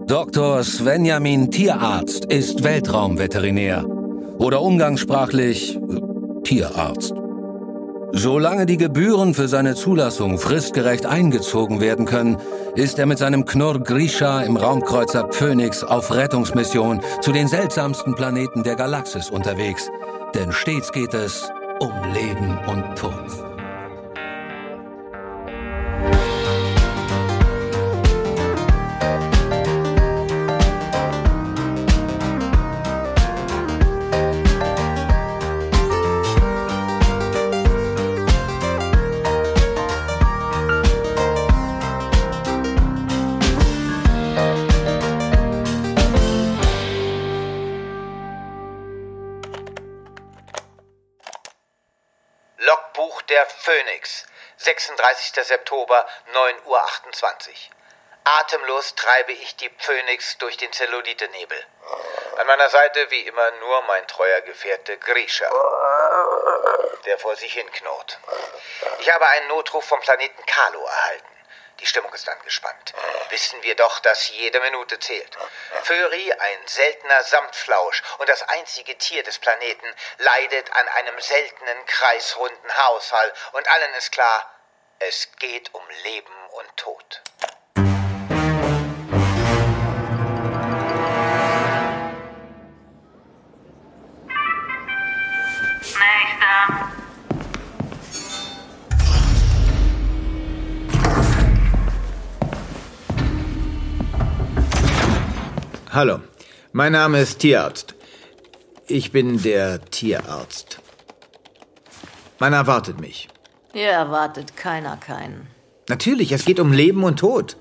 Dr. Svenjamin Tierarzt ist Weltraumveterinär oder umgangssprachlich Tierarzt. Solange die Gebühren für seine Zulassung fristgerecht eingezogen werden können, ist er mit seinem Knurr Grisha im Raumkreuzer Phoenix auf Rettungsmission zu den seltsamsten Planeten der Galaxis unterwegs. Denn stets geht es um Leben und Tod. Logbuch der Phoenix, 36. September, 9:28 Uhr. Atemlos treibe ich die Phoenix durch den Zellulite-Nebel. An meiner Seite wie immer nur mein treuer Gefährte Grisha, der vor sich hin knurrt. Ich habe einen Notruf vom Planeten Kalo erhalten. Die Stimmung ist angespannt. Wissen wir doch, dass jede Minute zählt. Föri, ein seltener Samtflausch und das einzige Tier des Planeten, leidet an einem seltenen kreisrunden Haarausfall. Und allen ist klar, es geht um Leben und Tod. Nächster. Hallo, mein Name ist Tierarzt. Ich bin der Tierarzt. Man erwartet mich. Hier erwartet keiner keinen. Natürlich, es geht um Leben und Tod.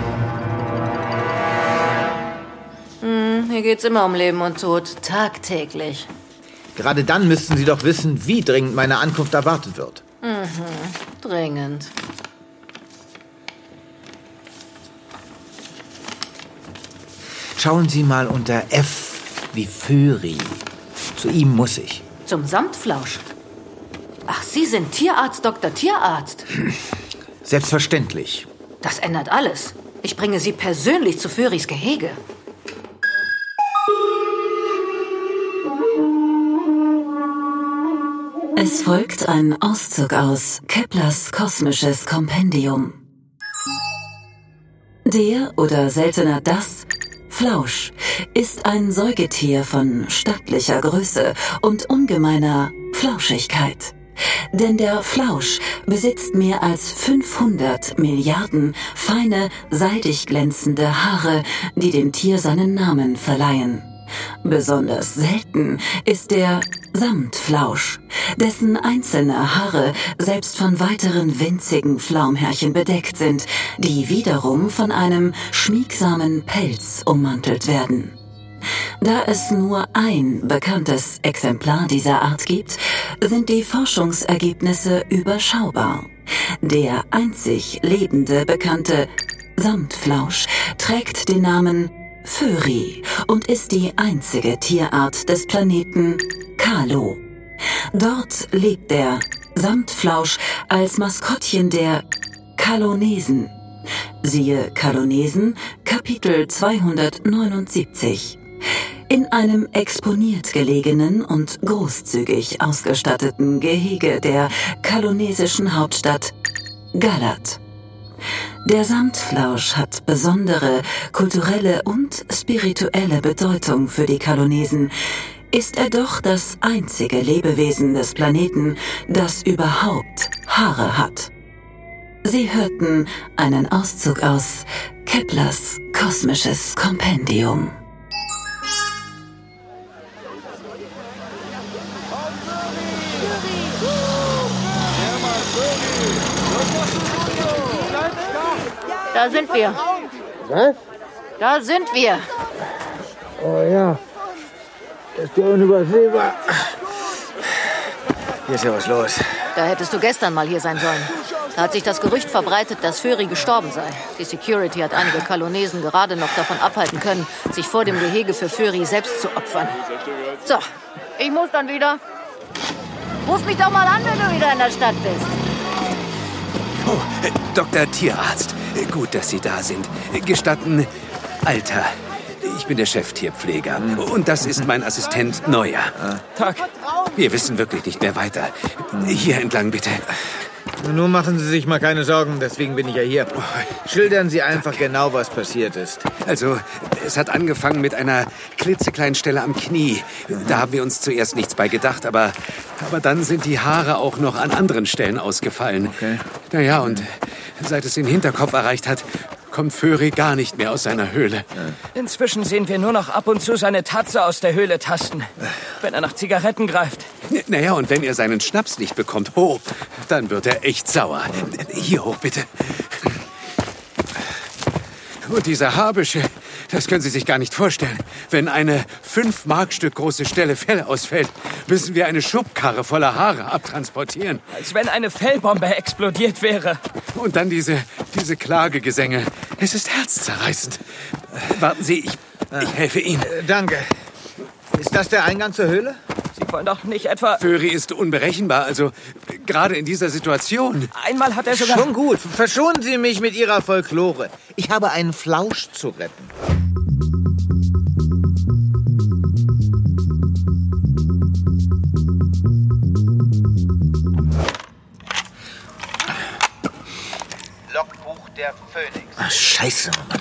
Hier geht's immer um Leben und Tod, tagtäglich. Gerade dann müssten Sie doch wissen, wie dringend meine Ankunft erwartet wird. Dringend. Schauen Sie mal unter F wie Föri. Zu ihm muss ich. Zum Samtflausch. Ach, Sie sind Tierarzt, Dr. Tierarzt. Selbstverständlich. Das ändert alles. Ich bringe Sie persönlich zu Föris Gehege. Es folgt ein Auszug aus Keplers kosmisches Kompendium. Der oder seltener das Flausch ist ein Säugetier von stattlicher Größe und ungemeiner Flauschigkeit. Denn der Flausch besitzt mehr als 500 Milliarden feine, seidig glänzende Haare, die dem Tier seinen Namen verleihen. Besonders selten ist der Samtflausch, dessen einzelne Haare selbst von weiteren winzigen Flaumhärchen bedeckt sind, die wiederum von einem schmiegsamen Pelz ummantelt werden. Da es nur ein bekanntes Exemplar dieser Art gibt, sind die Forschungsergebnisse überschaubar. Der einzig lebende bekannte Samtflausch trägt den Namen Föri und ist die einzige Tierart des Planeten Kalo. Dort lebt der Samtflausch als Maskottchen der Kalonesen. Siehe Kalonesen, Kapitel 279. In einem exponiert gelegenen und großzügig ausgestatteten Gehege der kalonesischen Hauptstadt Galat. Der Samtflausch hat besondere kulturelle und spirituelle Bedeutung für die Kalonesen, ist er doch das einzige Lebewesen des Planeten, das überhaupt Haare hat. Sie hörten einen Auszug aus Keplers kosmisches Kompendium. Da sind wir. Was? Da sind wir. Oh ja. Ist ja unübersehbar. Hier ist ja was los. Da hättest du gestern mal hier sein sollen. Da hat sich das Gerücht verbreitet, dass Föri gestorben sei. Die Security hat einige Kalonesen gerade noch davon abhalten können, sich vor dem Gehege für Föri selbst zu opfern. So, ich muss dann wieder. Ruf mich doch mal an, wenn du wieder in der Stadt bist. Oh, Dr. Tierarzt, gut, dass Sie da sind. Gestatten, Alter. Ich bin der Cheftierpfleger. Und das ist mein Assistent Neuer. Tag. Wir wissen wirklich nicht mehr weiter. Hier entlang, bitte. Nun machen Sie sich mal keine Sorgen, deswegen bin ich ja hier. Schildern Sie einfach genau, was passiert ist. Also, es hat angefangen mit einer klitzekleinen Stelle am Knie. Da haben wir uns zuerst nichts bei gedacht, aber dann sind die Haare auch noch an anderen Stellen ausgefallen. Okay. Naja, und seit es den Hinterkopf erreicht hat, kommt Föhry gar nicht mehr aus seiner Höhle. Inzwischen sehen wir nur noch ab und zu seine Tatze aus der Höhle tasten, wenn er nach Zigaretten greift. Naja, und wenn er seinen Schnaps nicht bekommt, dann wird er echt sauer. Hier hoch, bitte. Und dieser Haarbüsche, das können Sie sich gar nicht vorstellen. Wenn eine 5-Markstück große Stelle Fell ausfällt, müssen wir eine Schubkarre voller Haare abtransportieren. Als wenn eine Fellbombe explodiert wäre. Und dann diese Klagegesänge. Es ist herzzerreißend. Warten Sie, ich helfe Ihnen. Danke. Ist das der Eingang zur Höhle? Sie wollen doch nicht etwa... Föhry ist unberechenbar, also gerade in dieser Situation. Einmal hat er sogar... Schon gut. Verschonen Sie mich mit Ihrer Folklore. Ich habe einen Flausch zu retten. Logbuch der Phönix. Ach, Scheiße, Mann.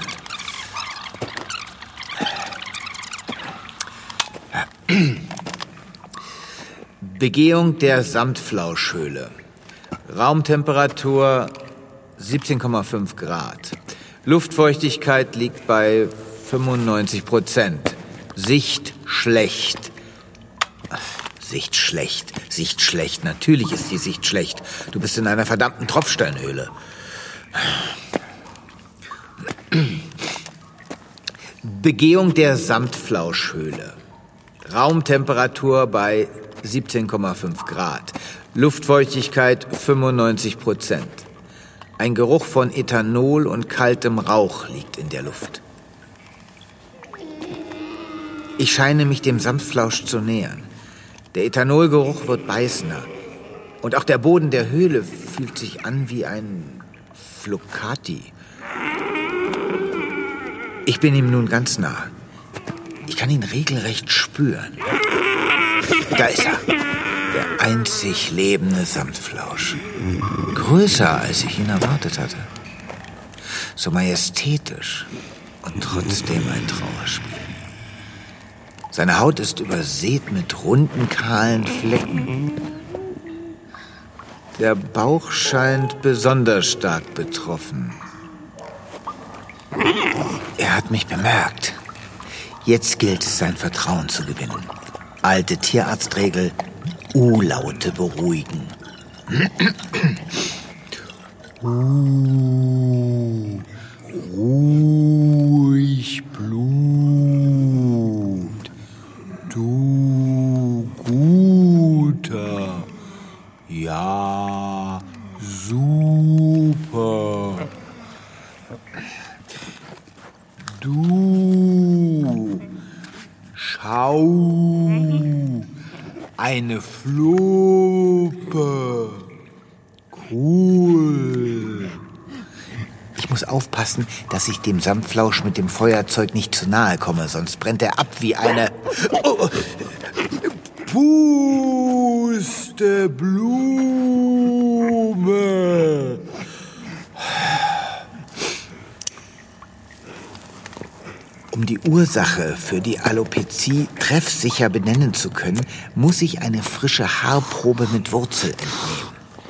Begehung der Samtflauschhöhle. Raumtemperatur 17,5 Grad. Luftfeuchtigkeit liegt bei 95%. Sicht schlecht. Sicht schlecht. Sicht schlecht. Natürlich ist die Sicht schlecht. Du bist in einer verdammten Tropfsteinhöhle. Begehung der Samtflauschhöhle. Raumtemperatur bei 17,5 Grad. Luftfeuchtigkeit 95%. Ein Geruch von Ethanol und kaltem Rauch liegt in der Luft. Ich scheine mich dem Samtflausch zu nähern. Der Ethanolgeruch wird beißender. Und auch der Boden der Höhle fühlt sich an wie ein Flocati. Ich bin ihm nun ganz nah. Ich kann ihn regelrecht spüren. Da ist er. Der einzig lebende Samtflausch. Größer, als ich ihn erwartet hatte. So majestätisch und trotzdem ein Trauerspiel. Seine Haut ist übersät mit runden, kahlen Flecken. Der Bauch scheint besonders stark betroffen. Er hat mich bemerkt. Jetzt gilt es, sein Vertrauen zu gewinnen. Alte Tierarztregel, U-Laute beruhigen. Ruhig, Blut. Du Guter. Ja, super. Du. Schau. Eine Fluppe. Cool. Ich muss aufpassen, dass ich dem Samtflausch mit dem Feuerzeug nicht zu nahe komme, sonst brennt er ab wie eine... Oh. Pusteblume. Um die Ursache für die Alopezie treffsicher benennen zu können, muss ich eine frische Haarprobe mit Wurzel entnehmen.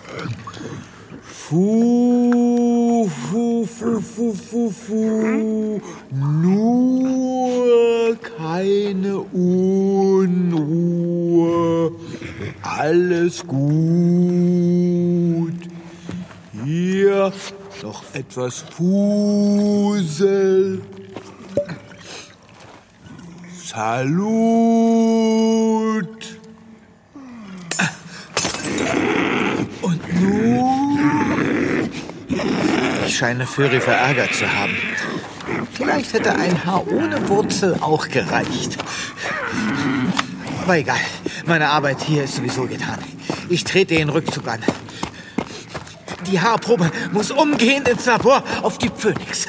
Nur keine Unruhe. Alles gut. Hier noch etwas Fusel. Salut. Und nun? Ich scheine Föhry verärgert zu haben. Vielleicht hätte ein Haar ohne Wurzel auch gereicht. Aber egal, meine Arbeit hier ist sowieso getan. Ich trete den Rückzug an. Die Haarprobe muss umgehend ins Labor auf die Phönix.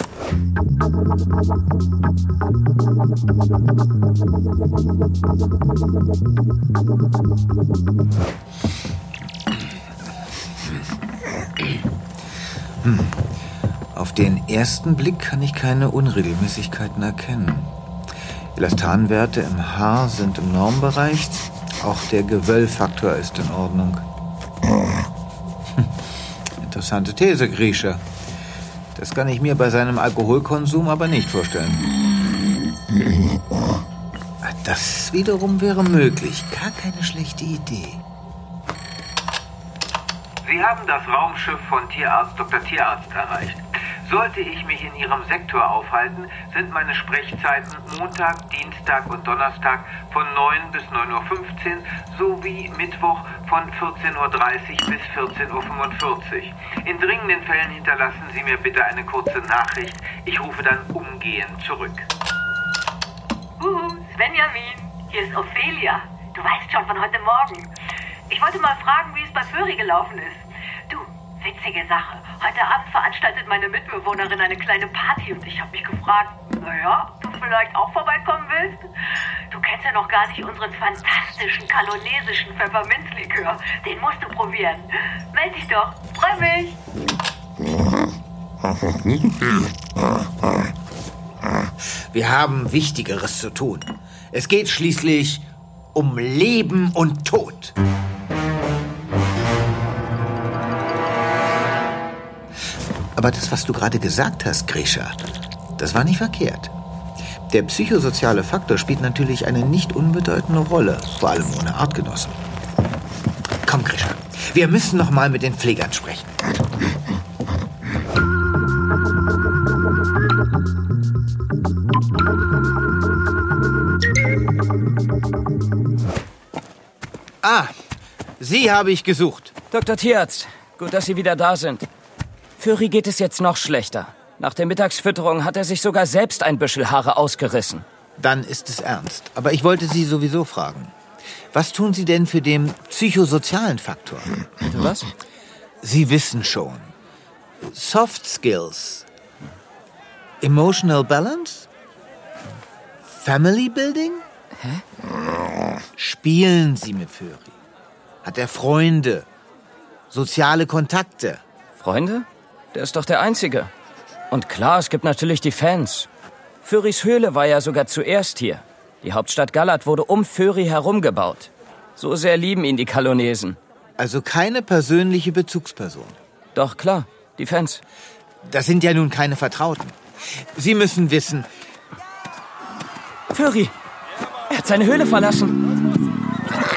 Auf den ersten Blick kann ich keine Unregelmäßigkeiten erkennen. Elastanwerte im Haar sind im Normbereich. Auch der Gewöllfaktor ist in Ordnung. Interessante These, Grisha. Das kann ich mir bei seinem Alkoholkonsum aber nicht vorstellen. Das wiederum wäre möglich. Gar keine schlechte Idee. Sie haben das Raumschiff von Tierarzt Dr. Tierarzt erreicht. Sollte ich mich in Ihrem Sektor aufhalten, sind meine Sprechzeiten Montag, Dienstag und Donnerstag von 9 bis 9:15 Uhr sowie Mittwoch von 14:30 Uhr bis 14:45 Uhr. In dringenden Fällen hinterlassen Sie mir bitte eine kurze Nachricht. Ich rufe dann umgehend zurück. Svenjamin, hier ist Ophelia. Du weißt schon von heute Morgen. Ich wollte mal fragen, wie es bei Föhry gelaufen ist. Du, witzige Sache. Heute Abend veranstaltet meine Mitbewohnerin eine kleine Party und ich habe mich gefragt, naja, ob du vielleicht auch vorbeikommen willst? Du kennst ja noch gar nicht unseren fantastischen kalonesischen Pfefferminzlikör. Den musst du probieren. Meld dich doch. Freu mich. Wir haben Wichtigeres zu tun. Es geht schließlich um Leben und Tod. Aber das, was du gerade gesagt hast, Grisha, das war nicht verkehrt. Der psychosoziale Faktor spielt natürlich eine nicht unbedeutende Rolle, vor allem ohne Artgenossen. Komm, Grisha, wir müssen noch mal mit den Pflegern sprechen. Ah, Sie habe ich gesucht. Dr. Tierarzt, gut, dass Sie wieder da sind. Föhry geht es jetzt noch schlechter. Nach der Mittagsfütterung hat er sich sogar selbst ein Büschel Haare ausgerissen. Dann ist es ernst. Aber ich wollte Sie sowieso fragen. Was tun Sie denn für den psychosozialen Faktor? Was? Sie wissen schon. Soft Skills. Emotional Balance? Family Building? Hä? Spielen Sie mit Föhry? Hat er Freunde? Soziale Kontakte? Freunde? Der ist doch der Einzige. Und klar, es gibt natürlich die Fans. Föhrys Höhle war ja sogar zuerst hier. Die Hauptstadt Galat wurde um Föhry herum gebaut. So sehr lieben ihn die Kalonesen. Also keine persönliche Bezugsperson? Doch, klar, die Fans. Das sind ja nun keine Vertrauten. Sie müssen wissen... Föhry! Er hat seine Höhle verlassen.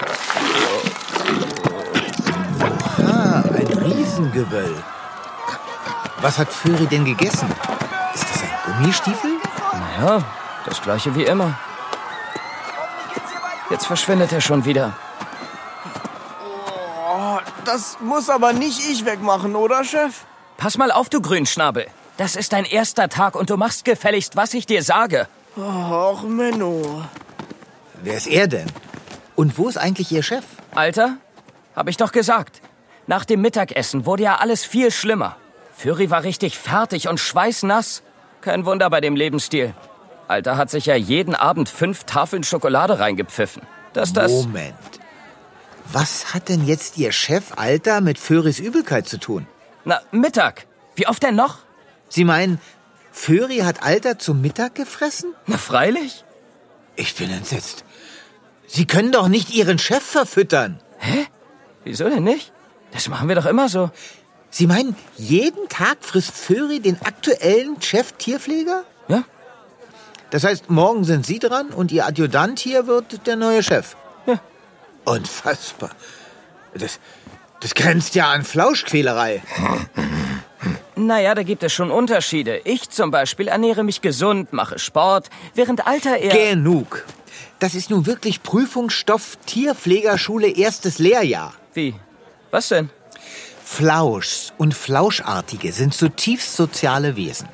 Ah, ein Riesengewöll. Was hat Föhry denn gegessen? Ist das ein Gummistiefel? Naja, das gleiche wie immer. Jetzt verschwindet er schon wieder. Oh, das muss aber nicht ich wegmachen, oder, Chef? Pass mal auf, du Grünschnabel. Das ist dein erster Tag und du machst gefälligst, was ich dir sage. Och, Menno. Wer ist er denn? Und wo ist eigentlich Ihr Chef? Alter, hab ich doch gesagt. Nach dem Mittagessen wurde ja alles viel schlimmer. Föhry war richtig fertig und schweißnass. Kein Wunder bei dem Lebensstil. Alter hat sich ja jeden Abend 5 Tafeln Schokolade reingepfiffen. Moment. Was hat denn jetzt Ihr Chef, Alter, mit Föhrys Übelkeit zu tun? Na, Mittag. Wie oft denn noch? Sie meinen, Föhry hat Alter zum Mittag gefressen? Na, freilich. Ich bin entsetzt. Sie können doch nicht Ihren Chef verfüttern. Hä? Wieso denn nicht? Das machen wir doch immer so. Sie meinen, jeden Tag frisst Föhry den aktuellen Chef-Tierpfleger? Ja. Das heißt, morgen sind Sie dran und Ihr Adjutant hier wird der neue Chef? Ja. Unfassbar. Das grenzt ja an Flauschquälerei. Naja, da gibt es schon Unterschiede. Ich zum Beispiel ernähre mich gesund, mache Sport, während Alter eher... Genug. Das ist nun wirklich Prüfungsstoff Tierpflegerschule erstes Lehrjahr. Wie? Was denn? Flauschs und Flauschartige sind zutiefst soziale Wesen.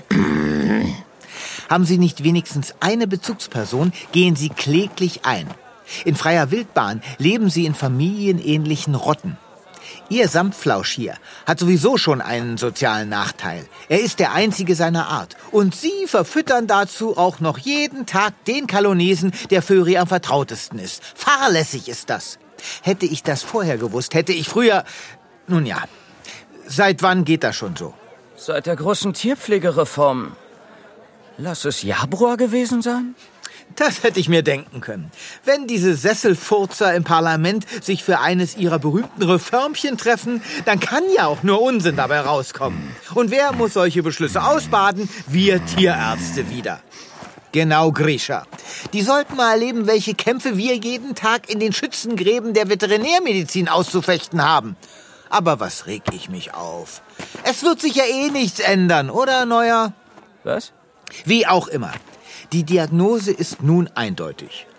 Haben Sie nicht wenigstens eine Bezugsperson, gehen Sie kläglich ein. In freier Wildbahn leben Sie in familienähnlichen Rotten. Ihr Samtflausch hier hat sowieso schon einen sozialen Nachteil. Er ist der einzige seiner Art. Und Sie verfüttern dazu auch noch jeden Tag den Kalonesen, der Föhry am vertrautesten ist. Fahrlässig ist das. Hätte ich das vorher gewusst, hätte ich früher... Nun ja, seit wann geht das schon so? Seit der großen Tierpflegereform. Lass es Januar gewesen sein? Das hätte ich mir denken können. Wenn diese Sesselfurzer im Parlament sich für eines ihrer berühmten Reformchen treffen, dann kann ja auch nur Unsinn dabei rauskommen. Und wer muss solche Beschlüsse ausbaden? Wir Tierärzte wieder. Genau, Grisha. Die sollten mal erleben, welche Kämpfe wir jeden Tag in den Schützengräben der Veterinärmedizin auszufechten haben. Aber was reg ich mich auf? Es wird sich ja eh nichts ändern, oder, Neuer? Was? Wie auch immer. Die Diagnose ist nun eindeutig.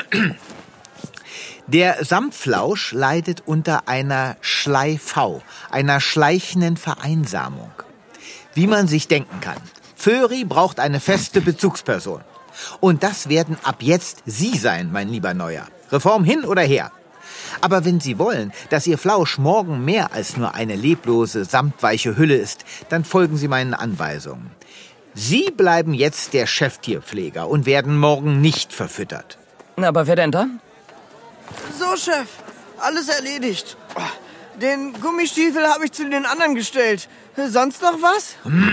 Der Samtflausch leidet unter einer Schlei-V, einer schleichenden Vereinsamung. Wie man sich denken kann. Föhry braucht eine feste Bezugsperson. Und das werden ab jetzt Sie sein, mein lieber Neuer. Reform hin oder her. Aber wenn Sie wollen, dass Ihr Flausch morgen mehr als nur eine leblose, samtweiche Hülle ist, dann folgen Sie meinen Anweisungen. Sie bleiben jetzt der Cheftierpfleger und werden morgen nicht verfüttert. Aber wer denn dann? So, Chef, alles erledigt. Den Gummistiefel habe ich zu den anderen gestellt. Sonst noch was?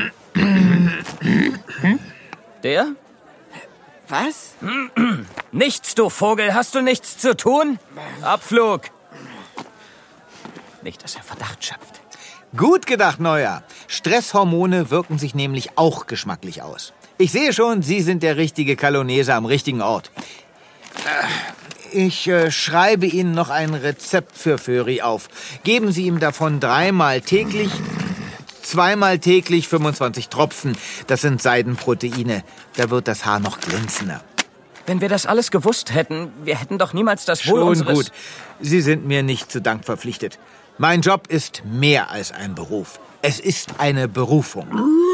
Der? Was? Nichts, du Vogel. Hast du nichts zu tun? Abflug. Nicht, dass er Verdacht schöpft. Gut gedacht, Neuer. Stresshormone wirken sich nämlich auch geschmacklich aus. Ich sehe schon, Sie sind der richtige Kalonese am richtigen Ort. Ich schreibe Ihnen noch ein Rezept für Föhry auf. Geben Sie ihm davon 3-mal täglich, 2-mal täglich 25 Tropfen. Das sind Seidenproteine. Da wird das Haar noch glänzender. Wenn wir das alles gewusst hätten, wir hätten doch niemals das Wohl unseres... Schon gut. Sie sind mir nicht zu Dank verpflichtet. Mein Job ist mehr als ein Beruf. Es ist eine Berufung.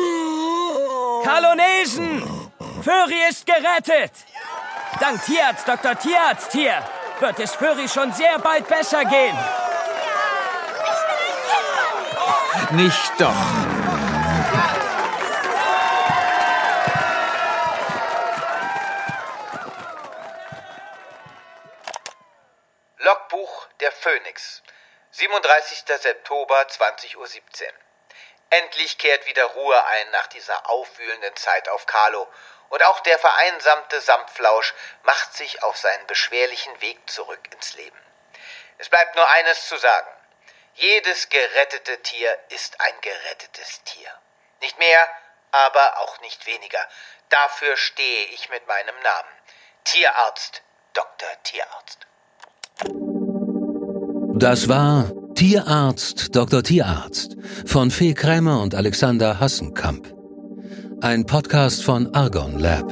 Kalonesen! Föhry ist gerettet! Dank Tierarzt Dr. Tierarzt hier wird es Föhry schon sehr bald besser gehen. Nicht doch. Logbuch der Phönix. 37. September, 20:17 Uhr. Endlich kehrt wieder Ruhe ein nach dieser aufwühlenden Zeit auf Kalo. Und auch der vereinsamte Samtflausch macht sich auf seinen beschwerlichen Weg zurück ins Leben. Es bleibt nur eines zu sagen. Jedes gerettete Tier ist ein gerettetes Tier. Nicht mehr, aber auch nicht weniger. Dafür stehe ich mit meinem Namen. Tierarzt, Dr. Tierarzt. Das war Tierarzt Dr. Tierarzt von Fee Krämer und Alexander Hassenkamp. Ein Podcast von Argon Lab.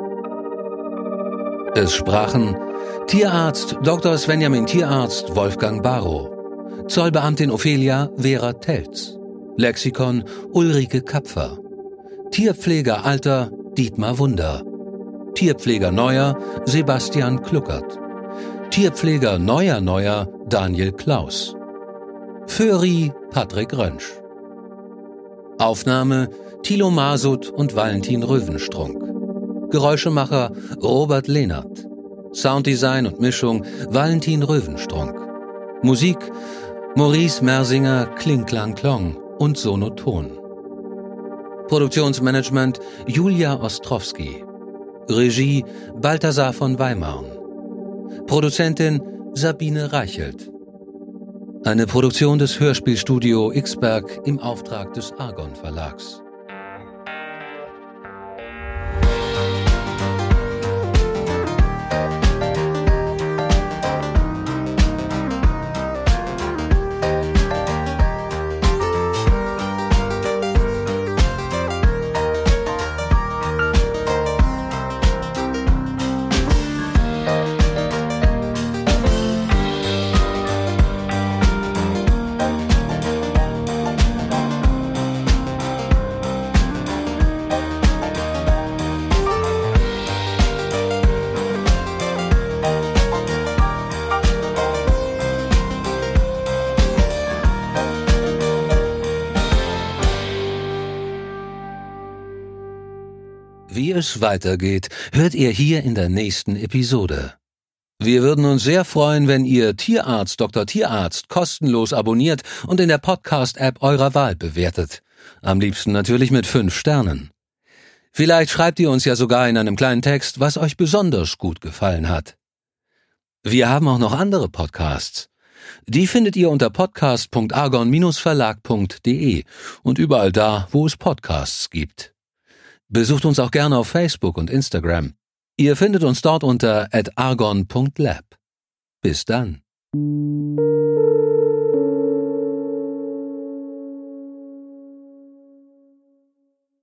Es sprachen Tierarzt Dr. Svenjamin Tierarzt Wolfgang Barrow, Zollbeamtin Ophelia Vera Telz, Lexikon Ulrike Kapfer, Tierpfleger Alter Dietmar Wunder, Tierpfleger Neuer Sebastian Kluckert, Tierpfleger Neuer Daniel Klaus, Föhry Patrick Rönsch. Aufnahme Thilo Masud und Valentin Röwenstrunk. Geräuschemacher Robert Lehnert. Sounddesign und Mischung Valentin Röwenstrunk. Musik Maurice Mersinger, Kling Klang Klong und Sonoton. Produktionsmanagement Julia Ostrowski. Regie Balthasar von Weimarn. Produzentin Sabine Reichelt. Eine Produktion des Hörspielstudio Xberg im Auftrag des Argon Verlags. Wie es weitergeht, hört ihr hier in der nächsten Episode. Wir würden uns sehr freuen, wenn ihr Tierarzt Dr. Tierarzt kostenlos abonniert und in der Podcast-App eurer Wahl bewertet. Am liebsten natürlich mit 5 Sternen. Vielleicht schreibt ihr uns ja sogar in einem kleinen Text, was euch besonders gut gefallen hat. Wir haben auch noch andere Podcasts. Die findet ihr unter podcast.argon-verlag.de und überall da, wo es Podcasts gibt. Besucht uns auch gerne auf Facebook und Instagram. Ihr findet uns dort unter @argon.lab. Bis dann.